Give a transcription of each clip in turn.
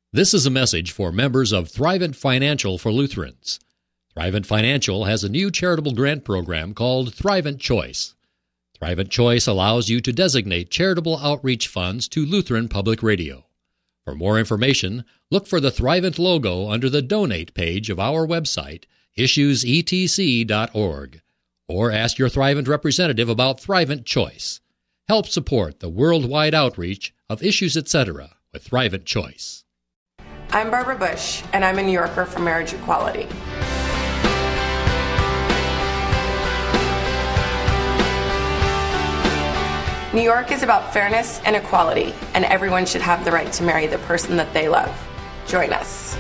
This is a message for members of Thrivent Financial for Lutherans. Thrivent Financial has a new charitable grant program called Thrivent Choice. Thrivent Choice allows you to designate charitable outreach funds to Lutheran Public Radio. For more information, look for the Thrivent logo under the Donate page of our website, issuesetc.org, or ask your Thrivent representative about Thrivent Choice. Help support the worldwide outreach of Issues Etc. with Thrivent Choice. I'm Barbara Bush, and I'm a New Yorker for Marriage Equality. New York is about fairness and equality, and everyone should have the right to marry the person that they love. Join us.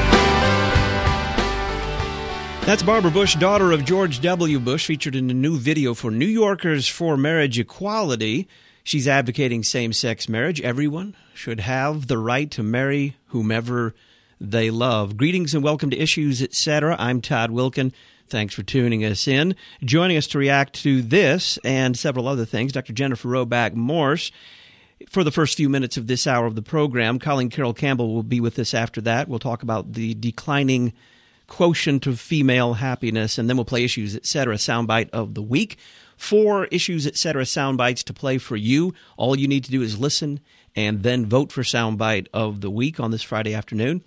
That's Barbara Bush, daughter of George W. Bush, featured in a new video for New Yorkers for Marriage Equality. She's advocating same-sex marriage. Everyone should have the right to marry whomever they love. Greetings and welcome to Issues Etc. I'm Todd Wilkin. Thanks for tuning us in. Joining us to react to this and several other things, Dr. Jennifer Roback Morse. For the first few minutes of this hour of the program, Colleen Carroll Campbell will be with us after that. We'll talk about the declining quotient of female happiness, and then we'll play Issues Etc. soundbite of the week. 4 Issues Etc. soundbites to play for you. All you need to do is listen and then vote for soundbite of the week on this Friday afternoon.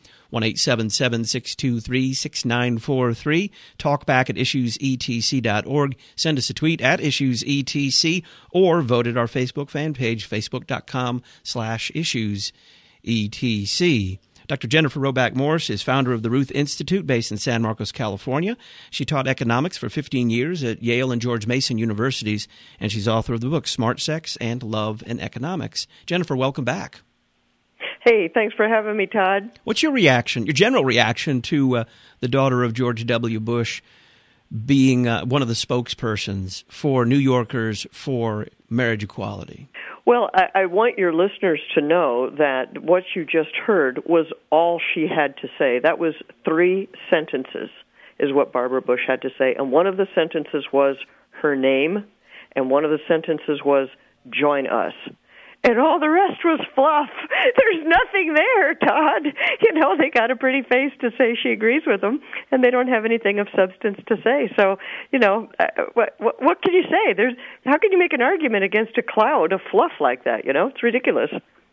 1-877-623-6943. Talk back at issuesetc.org. Send us a tweet at issuesetc or vote at our Facebook fan page, facebook.com/issuesetc. Dr. Jennifer Roback Morse is founder of the Ruth Institute based in San Marcos, California. She taught economics for 15 years at Yale and George Mason universities, and she's author of the book Smart Sex and Love and Economics. Jennifer, welcome back. Hey, thanks for having me, Todd. What's your reaction, your general reaction to the daughter of George W. Bush being one of the spokespersons for New Yorkers for marriage equality? Well, I want your listeners to know that what you just heard was all she had to say. That was 3 sentences is what Barbara Bush had to say. And one of the sentences was her name, and one of the sentences was join us. And all the rest was fluff. There's nothing there, Todd. You know, they got a pretty face to say she agrees with them, and they don't have anything of substance to say. So, you know, what can you say? How can you make an argument against a cloud of fluff like that? You know, it's ridiculous.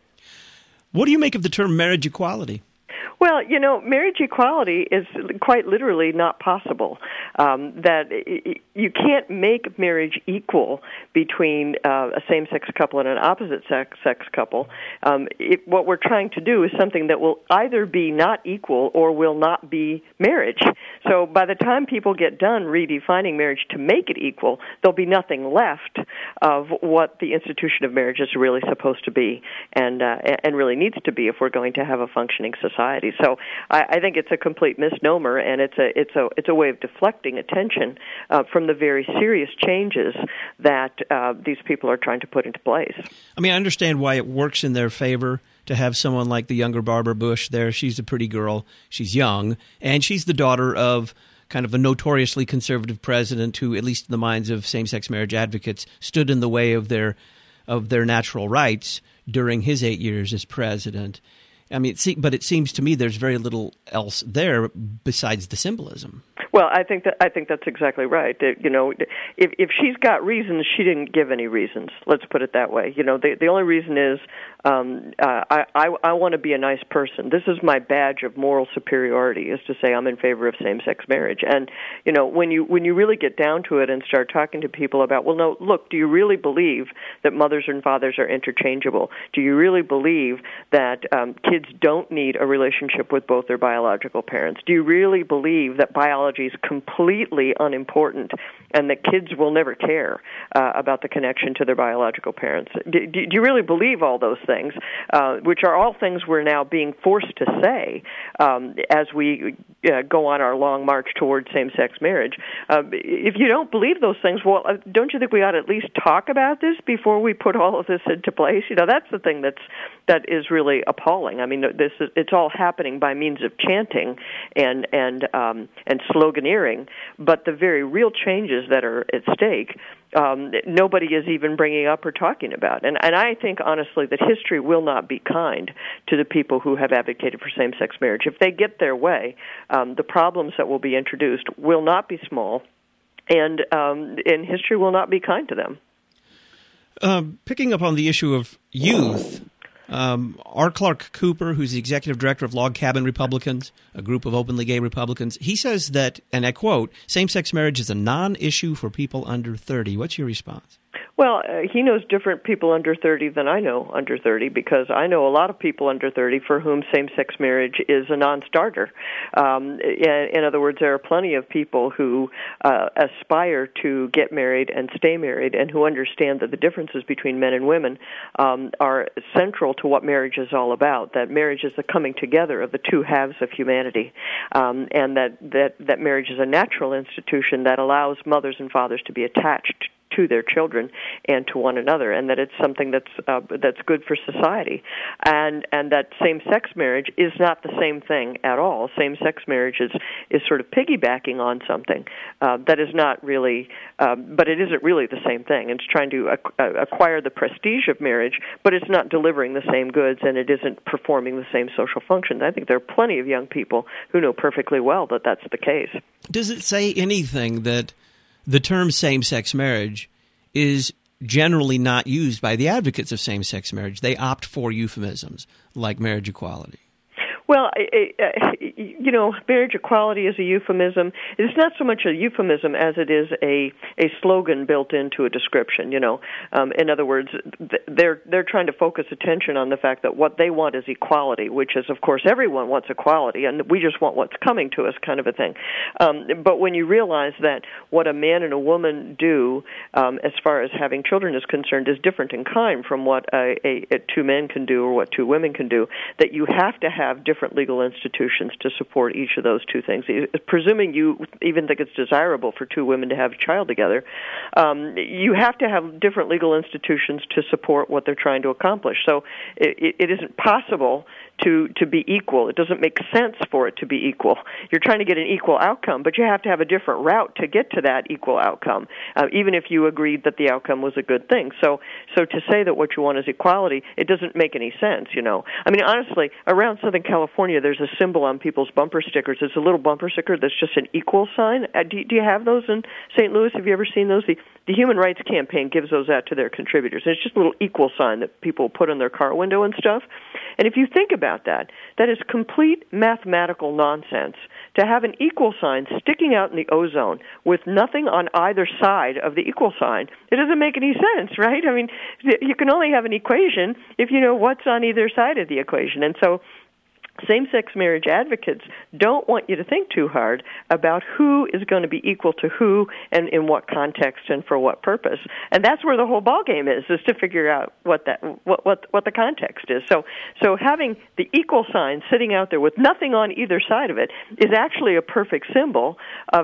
What do you make of the term marriage equality? Well, you know, marriage equality is quite literally not possible. That you can't make marriage equal between a same-sex couple and an opposite-sex couple. What we're trying to do is something that will either be not equal or will not be marriage. So by the time people get done redefining marriage to make it equal, there'll be nothing left of what the institution of marriage is really supposed to be and really needs to be if we're going to have a functioning society. So I think it's a complete misnomer, and it's a way of deflecting attention from the very serious changes that these people are trying to put into place. I mean, I understand why it works in their favor to have someone like the younger Barbara Bush there. She's a pretty girl. She's young, and she's the daughter of kind of a notoriously conservative president who, at least in the minds of same-sex marriage advocates, stood in the way of their natural rights during his 8 years as president. I mean, but it seems to me there's very little else there besides the symbolism. Well, I think that's exactly right. You know, if she's got reasons, she didn't give any reasons. Let's put it that way. You know, the only reason is I want to be a nice person. This is my badge of moral superiority, is to say I'm in favor of same-sex marriage. And you know, when you really get down to it and start talking to people about, well, no, look, do you really believe that mothers and fathers are interchangeable? Do you really believe that kids don't need a relationship with both their biological parents? Do you really believe that biology is completely unimportant and that kids will never care about the connection to their biological parents? Do you really believe all those things, which are all things we're now being forced to say as we go on our long march towards same-sex marriage. If you don't believe those things, well, don't you think we ought to at least talk about this before we put all of this into place? That's the thing that is really appalling. I mean, it's all happening by means of chanting and sloganeering, but the very real changes that are at stake, nobody is even bringing up or talking about. And I think, honestly, that history will not be kind to the people who have advocated for same-sex marriage. If they get their way, the problems that will be introduced will not be small, and history will not be kind to them. Picking up on the issue of youth, R. Clark Cooper, who's the executive director of Log Cabin Republicans, a group of openly gay Republicans, he says that, and I quote, same-sex marriage is a non-issue for people under 30. What's your response? Well, he knows different people under 30 than I know under 30, because I know a lot of people under 30 for whom same-sex marriage is a non-starter. In other words, there are plenty of people who aspire to get married and stay married, and who understand that the differences between men and women are central to what marriage is all about, that marriage is the coming together of the two halves of humanity, and that marriage is a natural institution that allows mothers and fathers to be attached to their children and to one another, and that it's something that's good for society, and that same-sex marriage is not the same thing at all. Same-sex marriage is sort of piggybacking on something that is not really, but it isn't really the same thing. It's trying to acquire the prestige of marriage, but it's not delivering the same goods, and it isn't performing the same social functions. I think there are plenty of young people who know perfectly well that that's the case. Does it say anything that the term same-sex marriage is generally not used by the advocates of same-sex marriage? They opt for euphemisms like marriage equality. Well, marriage equality is a euphemism. It's not so much a euphemism as it is a slogan built into a description. In other words, they're trying to focus attention on the fact that what they want is equality, which is, of course, everyone wants equality, and we just want what's coming to us, kind of a thing. But when you realize that what a man and a woman do, as far as having children is concerned, is different in kind from what two men can do or what two women can do, that you have to have different legal institutions to support each of those two things. Presuming you even think it's desirable for two women to have a child together, you have to have different legal institutions to support what they're trying to accomplish. So it isn't possible to be equal. It doesn't make sense for it to be equal. You're trying to get an equal outcome, but you have to have a different route to get to that equal outcome, even if you agreed that the outcome was a good thing. So to say that what you want is equality, it doesn't make any sense, I mean, honestly, around Southern California, there's a symbol on people's bumper stickers. It's a little bumper sticker that's just an equal sign. Do you have those in St. Louis? Have you ever seen those? The Human Rights Campaign gives those out to their contributors. And it's just a little equal sign that people put on their car window and stuff. And if you think about that, that is complete mathematical nonsense. To have an equal sign sticking out in the ozone with nothing on either side of the equal sign, it doesn't make any sense, right? I mean, you can only have an equation if you know what's on either side of the equation. And so same-sex marriage advocates don't want you to think too hard about who is going to be equal to who and in what context and for what purpose. And that's where the whole ballgame is to figure out what the context is. So having the equal sign sitting out there with nothing on either side of it is actually a perfect symbol of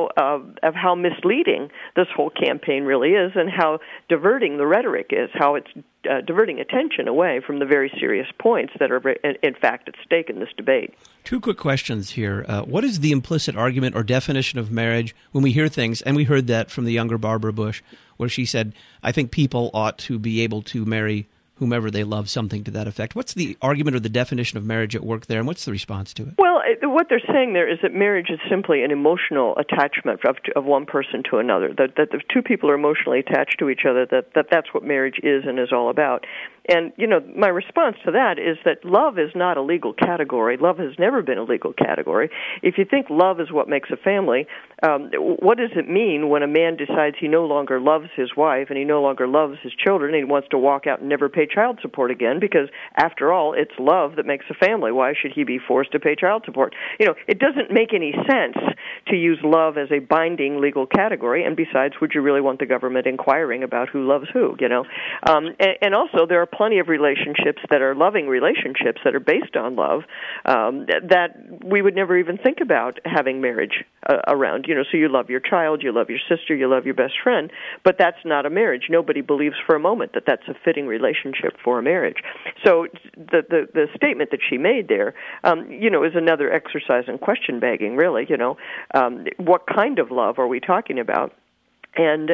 how misleading this whole campaign really is, and how diverting the rhetoric is, how it's diverting attention away from the very serious points that are, in fact, at stake in this debate. Two quick questions here. What is the implicit argument or definition of marriage when we hear things, and we heard that from the younger Barbara Bush, where she said, I think people ought to be able to marry whomever they love, something to that effect. What's the argument or the definition of marriage at work there, and what's the response to it? Well, what they're saying there is that marriage is simply an emotional attachment of one person to another, that the two people are emotionally attached to each other, that's what marriage is and is all about. And, my response to that is that love is not a legal category. Love has never been a legal category. If you think love is what makes a family, what does it mean when a man decides he no longer loves his wife and he no longer loves his children and he wants to walk out and never pay child support again? Because, after all, it's love that makes a family. Why should he be forced to pay child support? It doesn't make any sense to use love as a binding legal category. And besides, would you really want the government inquiring about who loves who, And also, there are plenty of relationships that are loving relationships that are based on love that we would never even think about having marriage around. So you love your child, you love your sister, you love your best friend, but that's not a marriage. Nobody believes for a moment that that's a fitting relationship for a marriage. So the statement that she made there, is another exercise in question begging, really. What kind of love are we talking about? And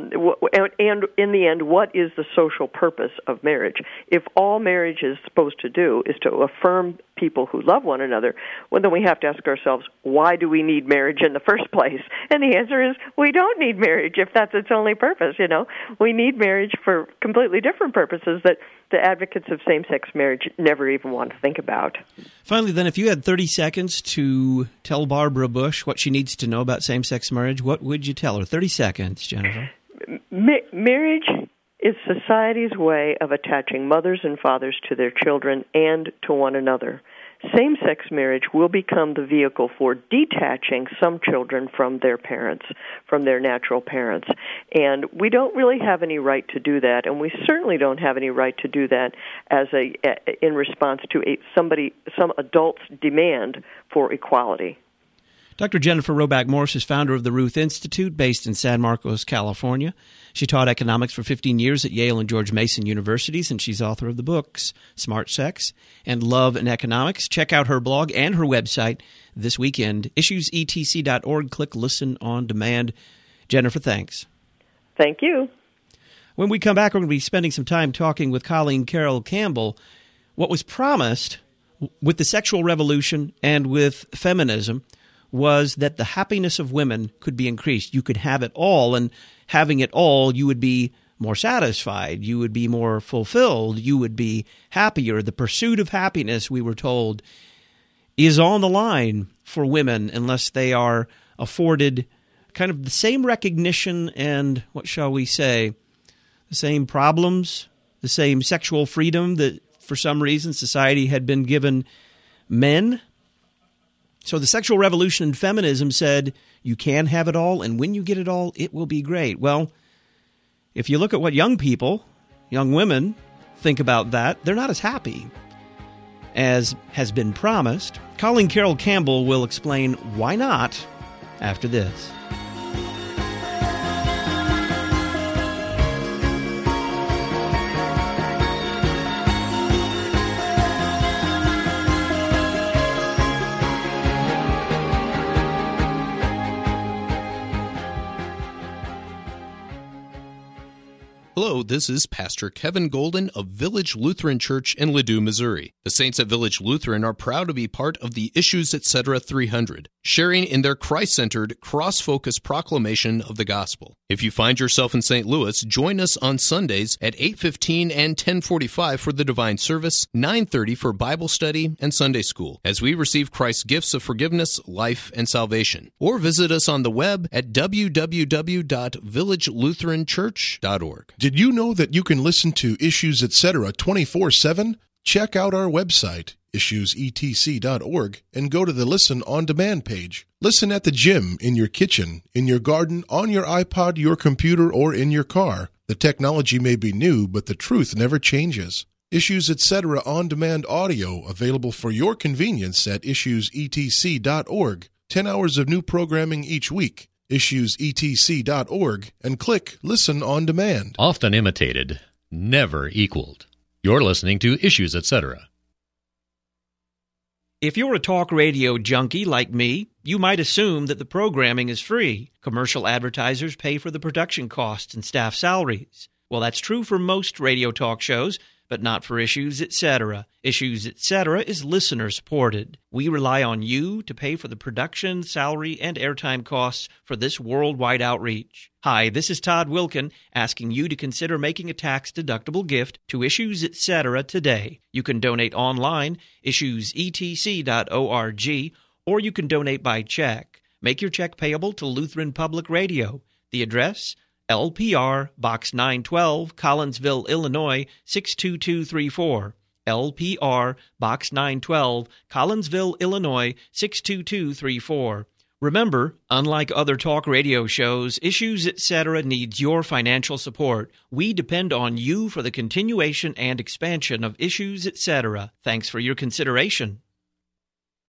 in the end, what is the social purpose of marriage? If all marriage is supposed to do is to affirm people who love one another, well, then we have to ask ourselves, why do we need marriage in the first place? And the answer is, we don't need marriage if that's its only purpose. We need marriage for completely different purposes that the advocates of same-sex marriage never even want to think about. Finally, then, if you had 30 seconds to tell Barbara Bush what she needs to know about same-sex marriage, what would you tell her? 30 seconds, Jennifer. Marriage is society's way of attaching mothers and fathers to their children and to one another. Same-sex marriage will become the vehicle for detaching some children from their parents, from their natural parents. And we don't really have any right to do that, and we certainly don't have any right to do that in response to some adult's demand for equality. Dr. Jennifer Roback Morse is founder of the Ruth Institute, based in San Marcos, California. She taught economics for 15 years at Yale and George Mason Universities, and she's author of the books Smart Sex and Love and Economics. Check out her blog and her website this weekend, issuesetc.org. Click Listen on Demand. Jennifer, thanks. Thank you. When we come back, we're going to be spending some time talking with Colleen Carroll Campbell. What was promised with the sexual revolution and with feminism was that the happiness of women could be increased. You could have it all, and having it all, you would be more satisfied. You would be more fulfilled. You would be happier. The pursuit of happiness, we were told, is on the line for women unless they are afforded kind of the same recognition and, what shall we say, the same problems, the same sexual freedom that for some reason society had been given men. So the sexual revolution and feminism said you can have it all, and when you get it all, it will be great. Well, if you look at what young people, young women, think about that, they're not as happy as has been promised. Colleen Carroll Campbell will explain why not after this. Hello, this is Pastor Kevin Golden of Village Lutheran Church in Ladue, Missouri. The saints at Village Lutheran are proud to be part of the Issues Etc. 300, sharing in their Christ-centered, cross-focused proclamation of the gospel. If you find yourself in St. Louis, join us on Sundays at 8:15 and 10:45 for the Divine Service, 9:30 for Bible study and Sunday school, as we receive Christ's gifts of forgiveness, life, and salvation. Or visit us on the web at www.villagelutheranchurch.org. Did you know that you can listen to Issues Etc. 24/7? Check out our website, issuesetc.org, and go to the Listen on Demand page. Listen at the gym, in your kitchen, in your garden, on your iPod, your computer, or in your car. The technology may be new, but the truth never changes. Issues Etc. On Demand audio available for your convenience at issuesetc.org. 10 hours of new programming each week. issuesetc.org, and click Listen on Demand. Often imitated, never equaled. You're listening to Issues Etc. If you're a talk radio junkie like me, you might assume that the programming is free. Commercial advertisers pay for the production costs and staff salaries. Well, that's true for most radio talk shows, but not for Issues Etc. Issues Etc. is listener-supported. We rely on you to pay for the production, salary, and airtime costs for this worldwide outreach. Hi, this is Todd Wilkin, asking you to consider making a tax-deductible gift to Issues Etc. today. You can donate online, issuesetc.org, or you can donate by check. Make your check payable to Lutheran Public Radio. The address: LPR, Box 912, Collinsville, Illinois, 62234. LPR, Box 912, Collinsville, Illinois, 62234. Remember, unlike other talk radio shows, Issues Etc. needs your financial support. We depend on you for the continuation and expansion of Issues Etc. Thanks for your consideration.